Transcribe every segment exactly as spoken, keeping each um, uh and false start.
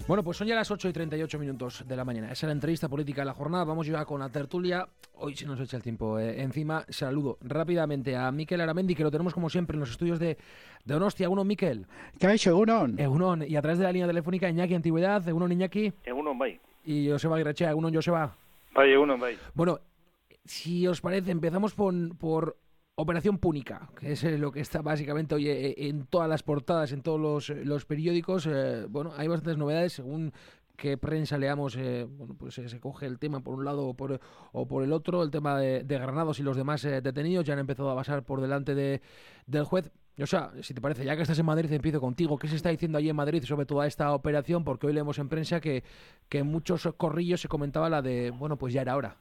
Bueno, pues son ya las ocho y treinta y ocho minutos de la mañana. Esa es la entrevista política de la jornada. Vamos ya con la tertulia. Hoy se nos echa el tiempo eh, encima. Saludo rápidamente a Mikel Aramendi, que lo tenemos como siempre en los estudios de, de Donostia. Egunon, Mikel. ¿Qué ha hecho, Egunon? Egunon. Y a través de la línea telefónica, Iñaki Antigüedad. Egunon, Iñaki. Egunon, bai. Y Joseba Aguirrechea. Egunon, Joseba. Bai, egunon, bai. Bueno, si os parece, empezamos por... por Operación Púnica, que es lo que está básicamente hoy en todas las portadas, en todos los, los periódicos. Eh, bueno, hay bastantes novedades según qué prensa leamos. Eh, bueno, pues eh, se coge el tema por un lado o por, o por el otro. El tema de, de Granados y los demás eh, detenidos ya han empezado a pasar por delante de, del juez. O sea, si te parece, ya que estás en Madrid, empiezo contigo. ¿Qué se está diciendo allí en Madrid sobre toda esta operación? Porque hoy leemos en prensa que, que en muchos corrillos se comentaba la de, bueno, pues ya era hora.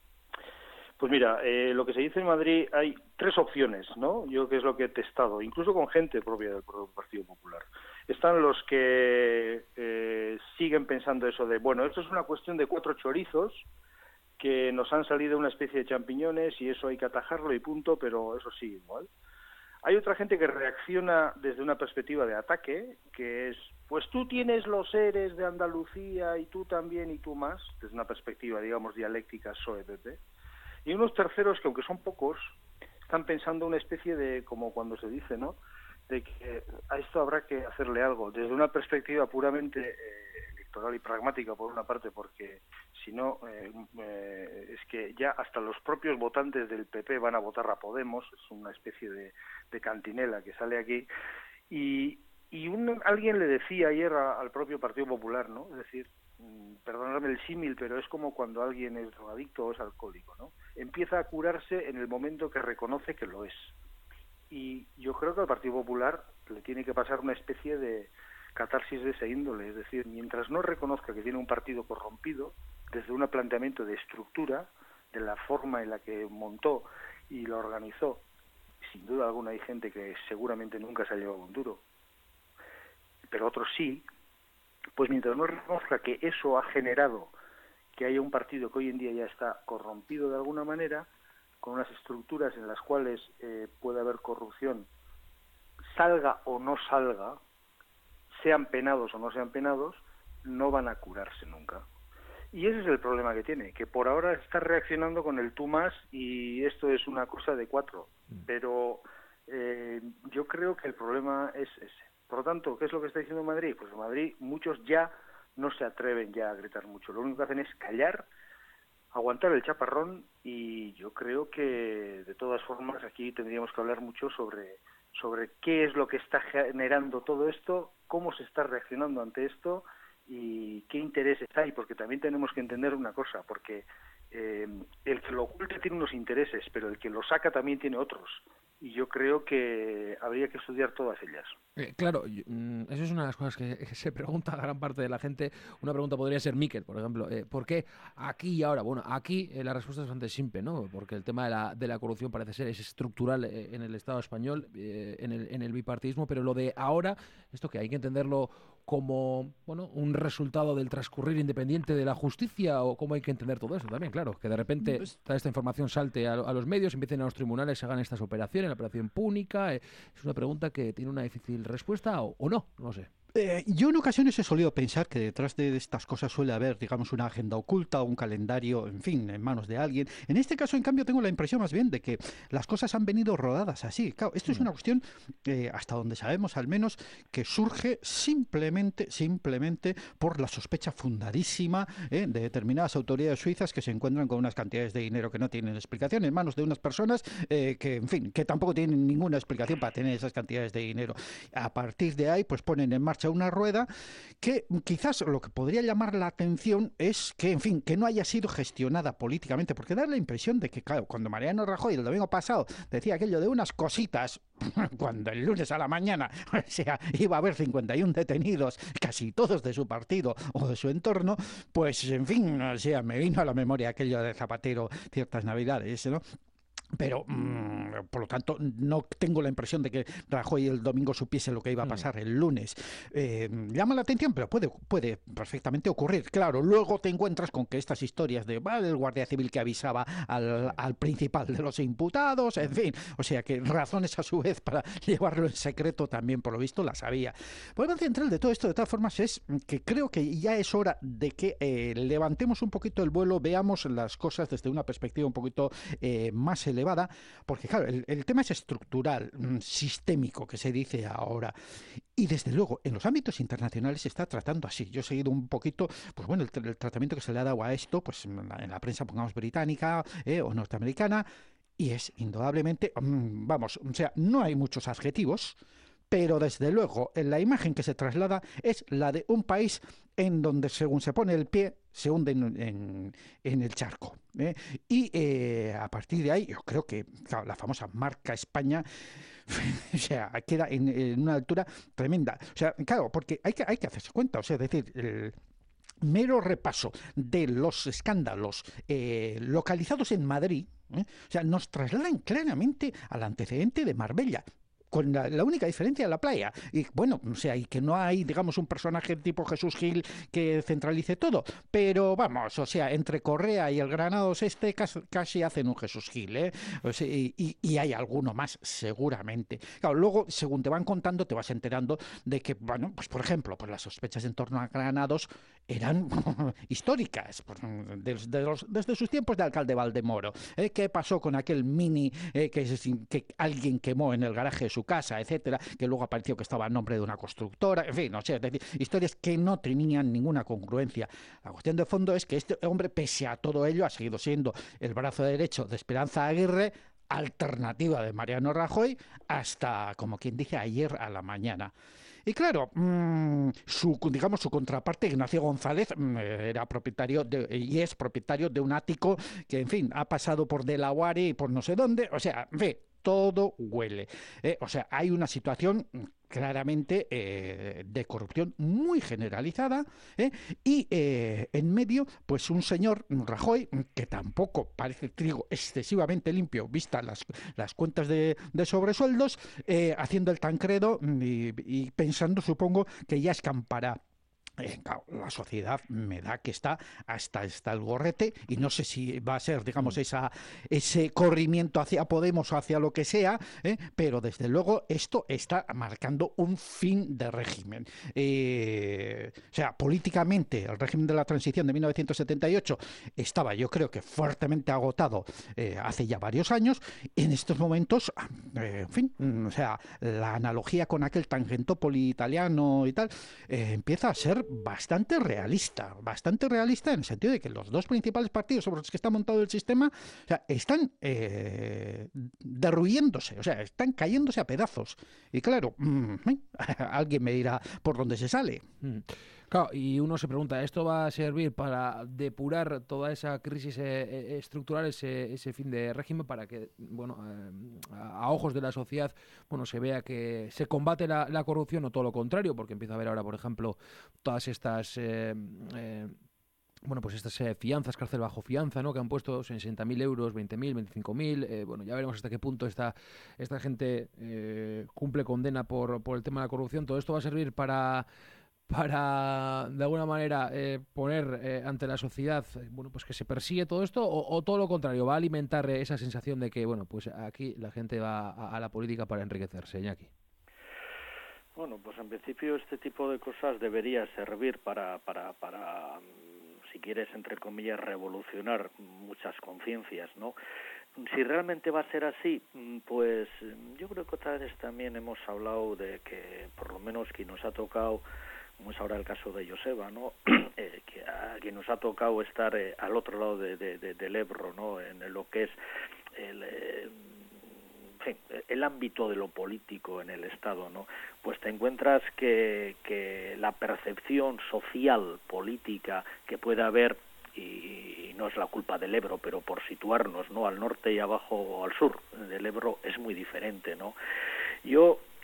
Pues mira, eh, lo que se dice en Madrid, hay tres opciones, ¿no? Yo que es lo que he testado, incluso con gente propia del Partido Popular. Están los que eh, siguen pensando eso de, bueno, esto es una cuestión de cuatro chorizos que nos han salido una especie de champiñones y eso hay que atajarlo y punto, pero eso sigue igual. Hay otra gente que reacciona desde una perspectiva de ataque, que es, pues tú tienes los seres de Andalucía y tú también y tú más, desde una perspectiva, digamos, dialéctica P S O E-P P. Y unos terceros que, aunque son pocos, están pensando una especie de, como cuando se dice, ¿no?, de que a esto habrá que hacerle algo, desde una perspectiva puramente eh, electoral y pragmática, por una parte, porque si no, eh, eh, es que ya hasta los propios votantes del P P van a votar a Podemos, es una especie de, de cantinela que sale aquí, y, y un, alguien le decía ayer a, al propio Partido Popular, ¿no?, es decir, perdóname el símil, pero es como cuando alguien es drogadicto o es alcohólico, ¿no? Empieza a curarse en el momento que reconoce que lo es. Y yo creo que al Partido Popular le tiene que pasar una especie de catarsis de ese índole, es decir, mientras no reconozca que tiene un partido corrompido, desde un planteamiento de estructura, de la forma en la que montó y lo organizó, sin duda alguna hay gente que seguramente nunca se ha llevado un duro, pero otros sí. Pues mientras no reconozca que eso ha generado que haya un partido que hoy en día ya está corrompido de alguna manera, con unas estructuras en las cuales eh, puede haber corrupción, salga o no salga, sean penados o no sean penados, no van a curarse nunca. Y ese es el problema que tiene, que por ahora está reaccionando con el tú más y esto es una cosa de cuatro. Pero eh, yo creo que el problema es ese. Por lo tanto, ¿qué es lo que está diciendo Madrid? Pues en Madrid muchos ya no se atreven ya a gritar mucho. Lo único que hacen es callar, aguantar el chaparrón y yo creo que de todas formas aquí tendríamos que hablar mucho sobre, sobre qué es lo que está generando todo esto, cómo se está reaccionando ante esto y qué intereses hay, porque también tenemos que entender una cosa, porque eh, el que lo oculta tiene unos intereses, pero el que lo saca también tiene otros. Y yo creo que habría que estudiar todas ellas. Eh, claro, eso es una de las cosas que se pregunta a gran parte de la gente. Una pregunta podría ser, Mikel, por ejemplo, eh, ¿por qué aquí y ahora? Bueno, aquí eh, la respuesta es bastante simple, ¿no? Porque el tema de la, de la corrupción parece ser es estructural eh, en el Estado español, eh, en, el, en el bipartidismo, pero lo de ahora, esto que hay que entenderlo como, bueno, un resultado del transcurrir independiente de la justicia, o cómo hay que entender todo eso también, claro, que de repente pues, toda esta información salte a, a los medios, empiecen a los tribunales, se hagan estas operaciones, la operación Púnica, eh, es una pregunta que tiene una difícil respuesta o, o no, no sé. Eh, yo en ocasiones he solido pensar que detrás de estas cosas suele haber, digamos, una agenda oculta, un calendario, en fin, en manos de alguien. En este caso, en cambio, tengo la impresión más bien de que las cosas han venido rodadas así. Claro, esto es una cuestión, eh, hasta donde sabemos al menos, que surge simplemente, simplemente por la sospecha fundadísima eh, de determinadas autoridades suizas que se encuentran con unas cantidades de dinero que no tienen explicación en manos de unas personas eh, que, en fin, que tampoco tienen ninguna explicación para tener esas cantidades de dinero. A partir de ahí, pues ponen en marcha una rueda que quizás lo que podría llamar la atención es que, en fin, que no haya sido gestionada políticamente, porque da la impresión de que, claro, cuando Mariano Rajoy el domingo pasado decía aquello de unas cositas, cuando el lunes a la mañana, o sea, iba a haber cincuenta y uno detenidos, casi todos de su partido o de su entorno, pues, en fin, o sea, me vino a la memoria aquello de Zapatero ciertas navidades, ¿no? Pero, mmm, por lo tanto, no tengo la impresión de que Rajoy el domingo supiese lo que iba a pasar el lunes. Eh, llama la atención, pero puede, puede perfectamente ocurrir. Claro, luego te encuentras con que estas historias de ¿vale? del guardia civil que avisaba al, al principal de los imputados, en fin, o sea que razones a su vez para llevarlo en secreto también, por lo visto, las había. El problema central de todo esto, de todas formas, es que creo que ya es hora de que eh, levantemos un poquito el vuelo, veamos las cosas desde una perspectiva un poquito eh, más elevada. Elevada, porque claro, el, el tema es estructural, sistémico, que se dice ahora, y desde luego en los ámbitos internacionales se está tratando así. Yo he seguido un poquito, pues bueno, el, el tratamiento que se le ha dado a esto, pues en la, en la prensa, pongamos, británica eh, o norteamericana, y es indudablemente, vamos, o sea, no hay muchos adjetivos, pero desde luego la imagen que se traslada es la de un país en donde según se pone el pie se hunde en, en, en el charco. ¿eh? Y eh, a partir de ahí yo creo que claro, la famosa marca España o sea, queda en, en una altura tremenda. O sea, claro, porque hay que, hay que hacerse cuenta, o sea, es decir, el mero repaso de los escándalos eh, localizados en Madrid, ¿eh? o sea, nos trasladan claramente al antecedente de Marbella, con la, la única diferencia de la playa. Y bueno, o sea, y que no hay, digamos, un personaje tipo Jesús Gil que centralice todo. Pero vamos, o sea, entre Correa y el Granados este casi, casi hacen un Jesús Gil, ¿eh? O sea, y, y hay alguno más, seguramente. Claro, luego, según te van contando, te vas enterando de que, bueno, pues por ejemplo, pues las sospechas en torno a Granados eran históricas, pues, de, de los, desde sus tiempos de alcalde Valdemoro. ¿eh? ¿Qué pasó con aquel Mini eh, que, que alguien quemó en el garaje de su casa, etcétera, que luego apareció que estaba a nombre de una constructora, en fin, o sea, es decir, historias que no tenían ninguna congruencia. La cuestión de fondo es que este hombre, pese a todo ello, ha seguido siendo el brazo derecho de Esperanza Aguirre, alternativa de Mariano Rajoy, hasta, como quien dice, ayer a la mañana. Y claro, mmm, su, digamos, su contraparte, Ignacio González, mmm, era propietario de, y es propietario de un ático que, en fin, ha pasado por Delaware y por no sé dónde, o sea, en fin, todo huele. Eh, o sea, hay una situación claramente eh, de corrupción muy generalizada ¿eh? y eh, en medio pues un señor Rajoy que tampoco parece trigo excesivamente limpio vista las, las cuentas de, de sobresueldos eh, haciendo el Tancredo y, y pensando supongo que ya escampará. Eh, claro, la sociedad me da que está hasta, hasta el gorrete y no sé si va a ser, digamos, esa, ese corrimiento hacia Podemos o hacia lo que sea, ¿eh? pero desde luego esto está marcando un fin de régimen. Eh, o sea, políticamente el régimen de la transición de mil novecientos setenta y ocho estaba, yo creo que fuertemente agotado eh, hace ya varios años y en estos momentos, eh, en fin, o sea, la analogía con aquel Tangentopoli italiano y tal, eh, empieza a ser bastante realista, bastante realista en el sentido de que los dos principales partidos sobre los que está montado el sistema o sea, están eh, derruyéndose, o sea, están cayéndose a pedazos. Y claro, mmm, alguien me dirá por dónde se sale. Mm. Claro, y uno se pregunta, ¿esto va a servir para depurar toda esa crisis eh, estructural, ese, ese fin de régimen, para que, bueno, eh, a, a ojos de la sociedad, bueno, se vea que se combate la, la corrupción o todo lo contrario? Porque empieza a haber ahora, por ejemplo, todas estas... Eh, eh, bueno, pues estas eh, fianzas, cárcel bajo fianza, ¿no? Que han puesto sesenta mil euros, veinte mil, veinticinco mil. Eh, bueno, ya veremos hasta qué punto esta, esta gente eh, cumple condena por, por el tema de la corrupción. Todo esto va a servir para... para, de alguna manera, eh, poner eh, ante la sociedad, eh, bueno, pues que se persigue todo esto, o, o todo lo contrario, va a alimentar esa sensación de que, bueno, pues aquí la gente va a, a la política para enriquecerse, Iñaki. Bueno, pues en principio este tipo de cosas debería servir para, para, para, si quieres, entre comillas, revolucionar muchas conciencias, ¿no? Si realmente va a ser así, pues yo creo que otra vez también hemos hablado de que, por lo menos, quien nos ha tocado, como es ahora el caso de Joseba, ¿no? eh, que a quien nos ha tocado estar eh, al otro lado de, de, de, del Ebro, ¿no? En lo que es el, eh, en fin, el ámbito de lo político en el Estado, ¿no? Pues te encuentras que, que la percepción social, política que puede haber, y no es la culpa del Ebro, pero por situarnos, ¿no? Al norte y abajo o al sur del Ebro es muy diferente, ¿no? Yo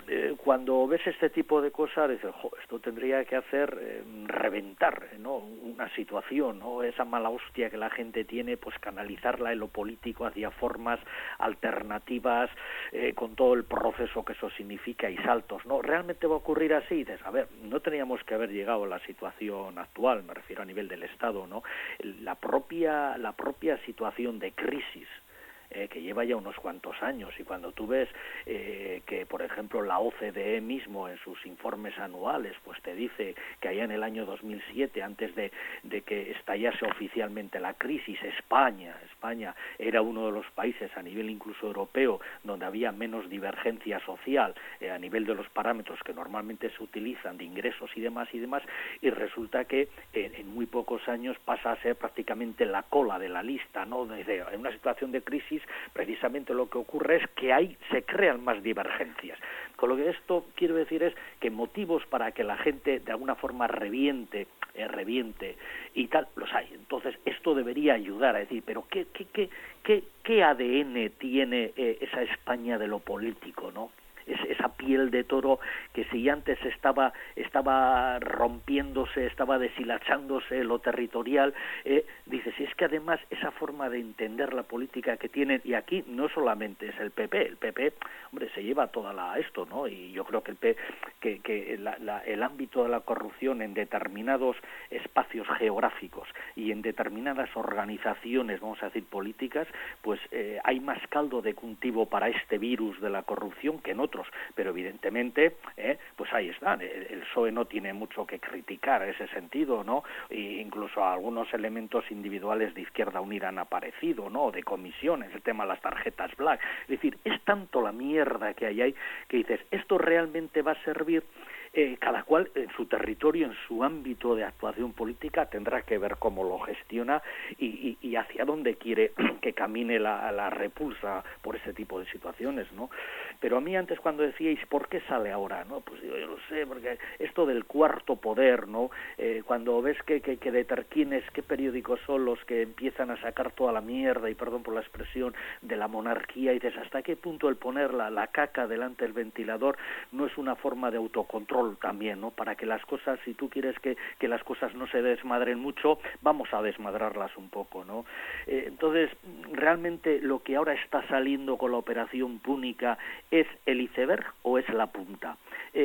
eh, cuando ves este tipo de cosas dices, jo, esto tendría que hacer eh, reventar, ¿no?, una situación, ¿no?, esa mala hostia que la gente tiene, pues canalizarla en lo político hacia formas alternativas, eh, con todo el proceso que eso significa y saltos, ¿no? ¿Realmente va a ocurrir así? Dices, a ver, no teníamos que haber llegado a la situación actual, me refiero a nivel del Estado, ¿no? La propia, la propia situación de crisis Eh, que lleva ya unos cuantos años, y cuando tú ves eh, que, por ejemplo, la O C D E mismo en sus informes anuales pues te dice que allá en el año dos mil siete, antes de, de que estallase oficialmente la crisis, España, España era uno de los países a nivel incluso europeo donde había menos divergencia social eh, a nivel de los parámetros que normalmente se utilizan de ingresos y demás y demás, y resulta que eh, en muy pocos años pasa a ser prácticamente la cola de la lista, ¿no? Desde, en una situación de crisis, precisamente lo que ocurre es que hay, se crean más divergencias. Con lo que esto quiero decir es que motivos para que la gente de alguna forma reviente, eh, reviente y tal, los hay. Entonces esto debería ayudar a decir, pero ¿qué, qué, qué, qué, qué A D N tiene eh, esa España de lo político, ¿no? Es, esa piel de toro que si antes estaba estaba rompiéndose, estaba deshilachándose lo territorial, eh, dices, y es que además esa forma de entender la política que tienen, y aquí no solamente es el P P, el P P, hombre, se lleva toda la esto, ¿no? Y yo creo que el P, que, que la, la, el ámbito de la corrupción en determinados espacios geográficos y en determinadas organizaciones, vamos a decir políticas, pues eh, hay más caldo de cultivo para este virus de la corrupción que en otros. Pero evidentemente, eh, pues ahí están. El, el P S O E no tiene mucho que criticar en ese sentido, ¿no? E incluso algunos elementos individuales de Izquierda Unida han aparecido, ¿no? De comisiones, el tema de las tarjetas black. Es decir, es tanto la mierda que hay ahí que dices, ¿esto realmente va a servir? Eh, cada cual en su territorio, en su ámbito de actuación política, tendrá que ver cómo lo gestiona y, y, y hacia dónde quiere que camine la, la repulsa por ese tipo de situaciones, ¿no? Pero a mí antes cuando decíais, ¿por qué sale ahora? ¿No? Pues yo, yo lo sé, porque esto del cuarto poder, ¿no? Eh, cuando ves que, que, que deterquines qué periódicos son los que empiezan a sacar toda la mierda, y perdón por la expresión, de la monarquía, y dices, ¿hasta qué punto el poner la, la caca delante del ventilador no es una forma de autocontrol también, ¿no? Para que las cosas, si tú quieres que, que las cosas no se desmadren mucho, vamos a desmadrarlas un poco, ¿no? Eh, entonces, realmente lo que ahora está saliendo con la operación Púnica, ¿es el iceberg o es la punta?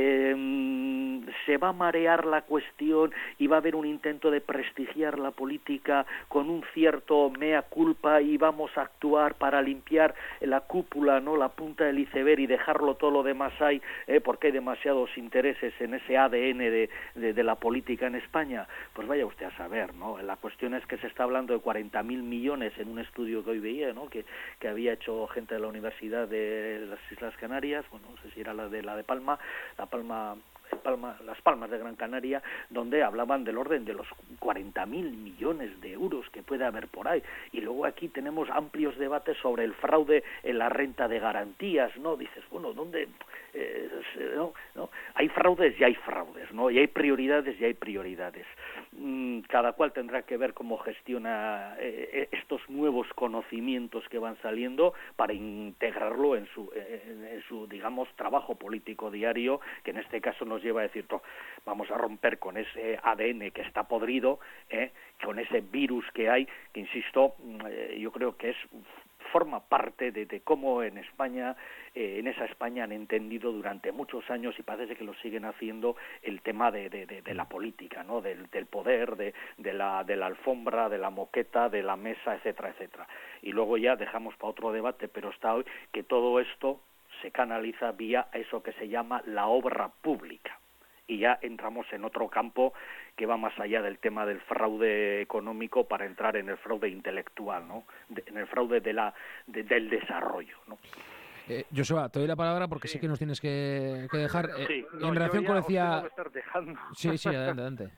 Eh, ¿se va a marear la cuestión y va a haber un intento de prestigiar la política con un cierto mea culpa y vamos a actuar para limpiar la cúpula, ¿no? La punta del iceberg y dejarlo todo lo demás ahí, eh, porque hay demasiados intereses en ese A D N de, de, de la política en España? Pues vaya usted a saber, ¿no? La cuestión es que se está hablando de cuarenta mil millones en un estudio que hoy veía, ¿no? Que, que había hecho gente de la Universidad de las Islas Canarias, bueno, no sé si era la de la de Palma, la Palma... Palma, las Palmas de Gran Canaria, donde hablaban del orden de los cuarenta mil millones de euros que puede haber por ahí. Y luego aquí tenemos amplios debates sobre el fraude en la renta de garantías, ¿no? Dices, bueno, ¿dónde...? Eh, no, no, hay fraudes y hay fraudes, ¿no? Y hay prioridades y hay prioridades. Mm, cada cual tendrá que ver cómo gestiona eh, estos nuevos conocimientos que van saliendo para integrarlo en su, en, en su, digamos, trabajo político diario, que en este caso nos lleva a decir, no, vamos a romper con ese A D N que está podrido, eh, con ese virus que hay, que insisto, eh, yo creo que es forma parte de, de cómo en España, eh, en esa España han entendido durante muchos años, y parece que lo siguen haciendo, el tema de, de, de, de la política, ¿no? Del, del poder, de, de, la, de la alfombra, de la moqueta, de la mesa, etcétera, etcétera. Y luego ya dejamos para otro debate, pero está hoy que todo esto se canaliza vía eso que se llama la obra pública. Y ya entramos en otro campo que va más allá del tema del fraude económico para entrar en el fraude intelectual, ¿no? De, en el fraude de la, de, del desarrollo, ¿no? Eh, Joseba, te doy la palabra porque Sí. sé que nos tienes que, que dejar. Eh, Sí, en no, relación yo con ya decía... os tengo que estar dejando. Sí, sí, adelante, adelante.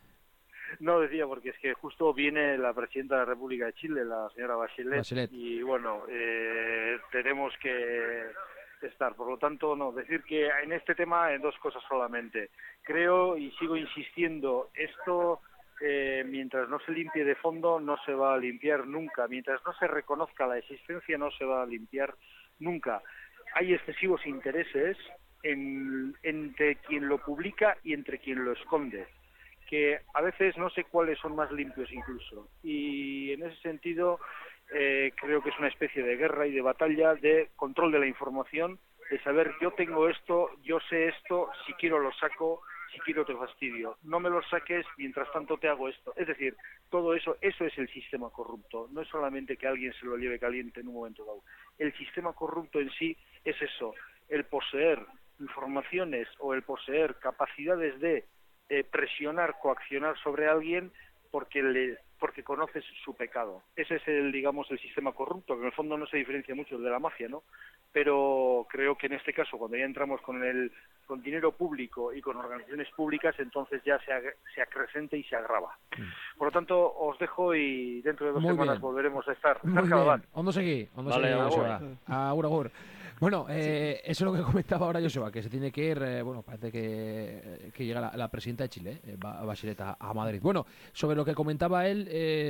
No, decía, porque es que justo viene la presidenta de la República de Chile, la señora Bachelet, Bachelet. y bueno, eh, tenemos que estar. Por lo tanto, no, decir que en este tema en dos cosas solamente. Creo y sigo insistiendo, esto eh, mientras no se limpie de fondo no se va a limpiar nunca, mientras no se reconozca la existencia no se va a limpiar nunca. Hay excesivos intereses, en, entre quien lo publica y entre quien lo esconde, que a veces no sé cuáles son más limpios incluso. Y en ese sentido eh, creo que es una especie de guerra y de batalla de control de la información, de saber yo tengo esto, yo sé esto, si quiero lo saco, si quiero te fastidio, no me lo saques, mientras tanto te hago esto. Es decir, todo eso, eso es el sistema corrupto, no es solamente que alguien se lo lleve caliente en un momento dado. El sistema corrupto en sí es eso, el poseer informaciones o el poseer capacidades de eh, presionar, coaccionar sobre alguien porque le porque conoces su pecado. Ese es el, digamos, el sistema corrupto, que en el fondo no se diferencia mucho de la mafia, ¿no? Pero creo que en este caso, cuando ya entramos con el con dinero público y con organizaciones públicas, entonces ya se, ag- se acrecenta y se agrava. Por lo tanto, os dejo y dentro de dos Muy semanas bien. volveremos a estar. Muy Cerca, bien. Badán. Ondo seguí, ondo Vale, seguí, agur. Joseba. Agur, agur. Bueno, eh, eso es lo que comentaba ahora Joseba, que se tiene que ir, eh, bueno, parece que, que llega la, la presidenta de Chile, eh, Ba- Bachelet, a, a Madrid. Bueno, sobre lo que comentaba él,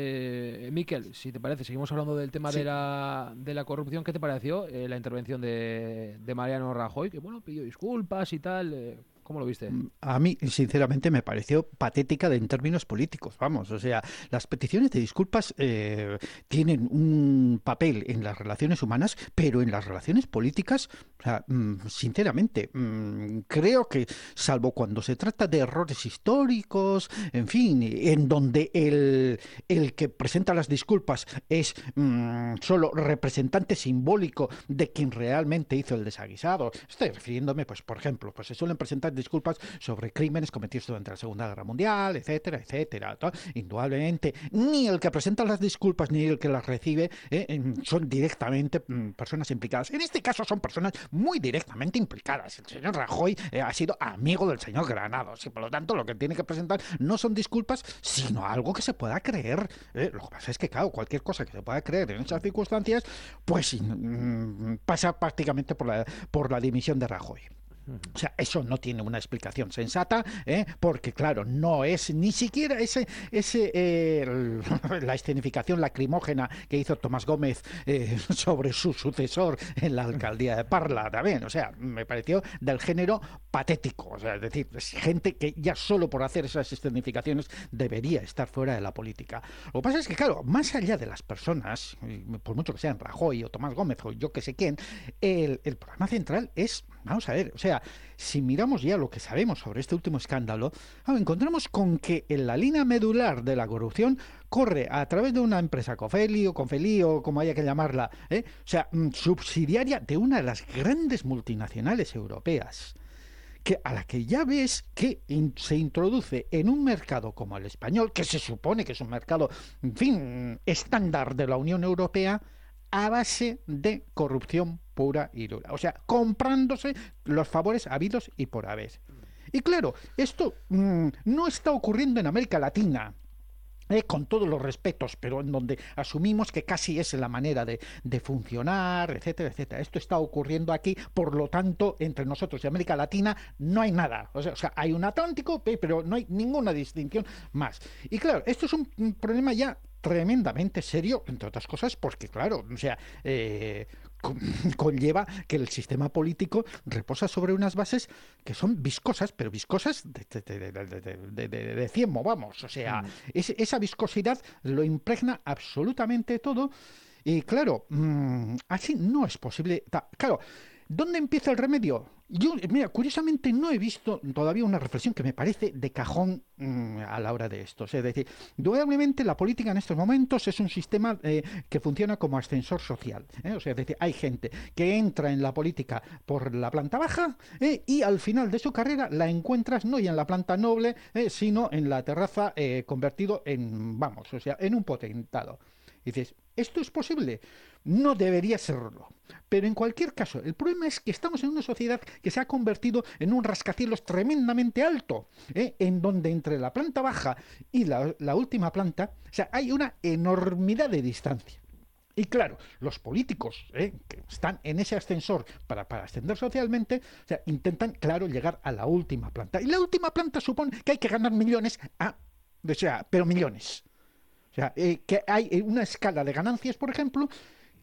eh, Miquel, si te parece, seguimos hablando del tema Sí. de la de la corrupción. ¿Qué te pareció eh, la intervención de, de Mariano Rajoy? Que, bueno, pidió disculpas y tal. Eh, ¿Cómo lo viste? A mí, sinceramente, me pareció patética de- en términos políticos. Vamos, o sea, las peticiones de disculpas eh, tienen un papel en las relaciones humanas, pero en las relaciones políticas, o sea, mm, sinceramente, mm, creo que, salvo cuando se trata de errores históricos, en fin, en donde el, el que presenta las disculpas es mm, solo representante simbólico de quien realmente hizo el desaguisado. Estoy refiriéndome, pues, por ejemplo, pues se suelen presentar disculpas sobre crímenes cometidos durante la Segunda Guerra Mundial, etcétera, etcétera. ¿no? Indudablemente, ni el que presenta las disculpas ni el que las recibe eh, em, son directamente mm, personas implicadas. En este caso son personas muy directamente implicadas. El señor Rajoy eh, ha sido amigo del señor Granados y por lo tanto lo que tiene que presentar no son disculpas, sino algo que se pueda creer. ¿eh? Lo que pasa es que, claro, cualquier cosa que se pueda creer en esas circunstancias, pues mm, pasa prácticamente por la, por la dimisión de Rajoy. O sea, eso no tiene una explicación sensata, ¿eh? Porque claro, no es ni siquiera ese, ese eh, la escenificación lacrimógena que hizo Tomás Gómez eh, sobre su sucesor en la alcaldía de Parla también. O sea, me pareció del género patético. O sea, es decir, es gente que ya solo por hacer esas escenificaciones debería estar fuera de la política. Lo que pasa es que, claro, más allá de las personas, por mucho que sean Rajoy o Tomás Gómez o yo que sé quién, el, el problema central es, vamos a ver, o sea, si miramos ya lo que sabemos sobre este último escándalo, ah, encontramos con que en la línea medular de la corrupción corre a través de una empresa Cofeli o Confeli o como haya que llamarla, ¿eh? o sea, subsidiaria de una de las grandes multinacionales europeas, que a la que ya ves que in, se introduce en un mercado como el español, que se supone que es un mercado, en fin, estándar de la Unión Europea, a base de corrupción pura y dura. O sea, comprándose los favores habidos y por haber. Y claro, esto mmm, no está ocurriendo en América Latina, eh, con todos los respetos, pero en donde asumimos que casi es la manera de, de funcionar, etcétera, etcétera. Esto está ocurriendo aquí, por lo tanto, entre nosotros y América Latina no hay nada. O sea, o sea hay un Atlántico, pero no hay ninguna distinción más. Y claro, esto es un, un problema ya tremendamente serio, entre otras cosas, porque claro, o sea, eh, con, conlleva que el sistema político reposa sobre unas bases que son viscosas, pero viscosas de, de, de, de, de, de, de ciemo, vamos, o sea, mm. es, esa viscosidad lo impregna absolutamente todo y claro, mmm, así no es posible. Ta, claro, ¿dónde empieza el remedio? Yo, mira, curiosamente no he visto todavía una reflexión que me parece de cajón mmm, a la hora de esto. Es decir, indudablemente la política en estos momentos es un sistema eh, que funciona como ascensor social. ¿eh? O sea, es decir, hay gente que entra en la política por la planta baja eh, y al final de su carrera la encuentras no ya en la planta noble, eh, sino en la terraza eh, convertido en, vamos, o sea, en un potentado. Y dices, ¿esto es posible? No debería serlo. Pero en cualquier caso, el problema es que estamos en una sociedad que se ha convertido en un rascacielos tremendamente alto, ¿eh? en donde entre la planta baja y la, la última planta, o sea, hay una enormidad de distancia. Y claro, los políticos ¿eh? que están en ese ascensor para, para ascender socialmente, o sea, intentan, claro, llegar a la última planta. Y la última planta supone que hay que ganar millones, ah, o sea, pero millones. O sea, eh, que hay una escala de ganancias, por ejemplo, que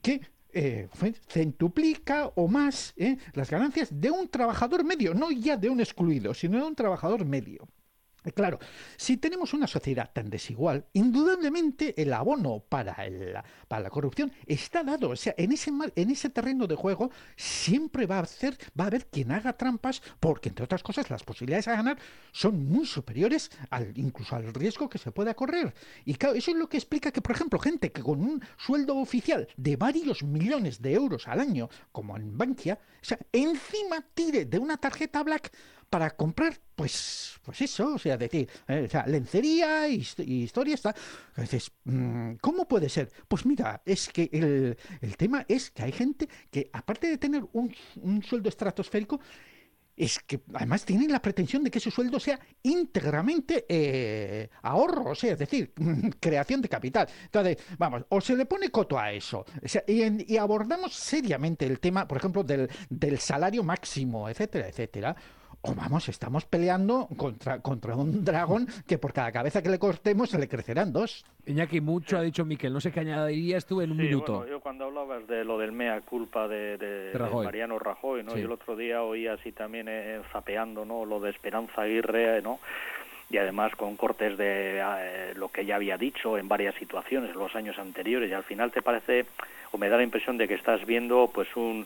Eh, centuplica o más eh, las ganancias de un trabajador medio, no ya de un excluido, sino de un trabajador medio. Claro, si tenemos una sociedad tan desigual, indudablemente el abono para, el, para la corrupción está dado. O sea, en ese, en ese terreno de juego siempre va a, hacer, va a haber quien haga trampas, porque, entre otras cosas, las posibilidades a ganar son muy superiores al, incluso al riesgo que se pueda correr. Y claro, eso es lo que explica que, por ejemplo, gente que con un sueldo oficial de varios millones de euros al año, como en Bankia, o sea, encima tire de una tarjeta Black para comprar, pues, pues eso, o sea, decir, eh, o sea, lencería y, y historias, tal. Dices, ¿cómo puede ser? Pues mira, es que el, el tema es que hay gente que, aparte de tener un, un sueldo estratosférico, es que además tienen la pretensión de que ese sueldo sea íntegramente eh, ahorro, o sea, es decir, creación de capital. Entonces, vamos, o se le pone coto a eso, o sea, y, en, y abordamos seriamente el tema, por ejemplo, del, del salario máximo, etcétera, etcétera. O vamos, estamos peleando contra, contra un dragón que por cada cabeza que le cortemos se le crecerán dos. Iñaki, mucho ha dicho Miquel, no sé qué añadirías tú en un sí, minuto. Bueno, yo cuando hablabas de lo del mea culpa de, de, de, Rajoy. de Mariano Rajoy, ¿no? Sí. Yo el otro día oí así también eh, zapeando, ¿no? Lo de Esperanza Aguirre, ¿no? Y además con cortes de eh, lo que ya había dicho en varias situaciones en los años anteriores, y al final te parece, o me da la impresión de que estás viendo pues un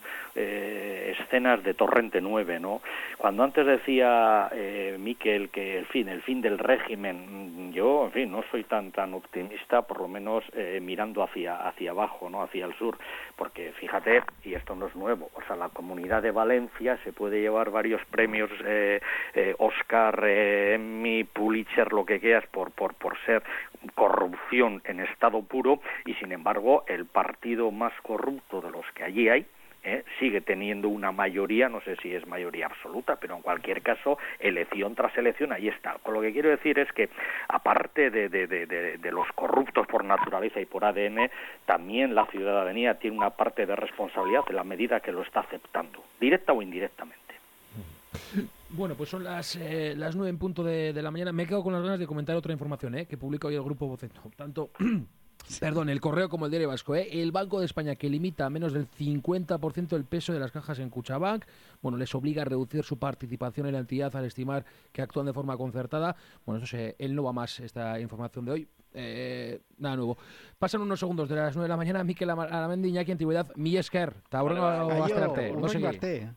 eh, escenas de Torrente nueve, ¿no? Cuando antes decía eh, Miquel que el fin, el fin del régimen, yo, en fin, no soy tan tan optimista, por lo menos eh, mirando hacia hacia abajo, ¿no? Hacia el sur, porque fíjate, y esto no es nuevo, o sea, la Comunidad de Valencia se puede llevar varios premios eh, eh, Oscar, eh, Emmy, Pulitzer, lo que quieras, por, por, por ser corrupción en estado puro, y sin embargo el partido más corrupto de los que allí hay ¿eh? sigue teniendo una mayoría, no sé si es mayoría absoluta, pero en cualquier caso, elección tras elección, ahí está. Con lo que quiero decir es que, aparte de, de, de, de, de los corruptos por naturaleza y por A D N, también la ciudadanía tiene una parte de responsabilidad en la medida que lo está aceptando, directa o indirectamente. Bueno, pues son las eh, las nueve en punto de, de la mañana. Me he quedado con las ganas de comentar otra información ¿eh? que publica hoy el Grupo Vocento. Tanto, perdón, el Correo como el Diario Vasco. ¿eh? El Banco de España, que limita a menos del cincuenta por ciento el peso de las cajas en Kutxabank, bueno, les obliga a reducir su participación en la entidad al estimar que actúan de forma concertada. Bueno, eso es el no va más, esta información de hoy. Eh, nada nuevo. Pasan unos segundos de las nueve de la mañana. Miquel Aramendi, Iñaki Antigüedad, mi esker. Taureno Aio, Astarte. urrengo arte.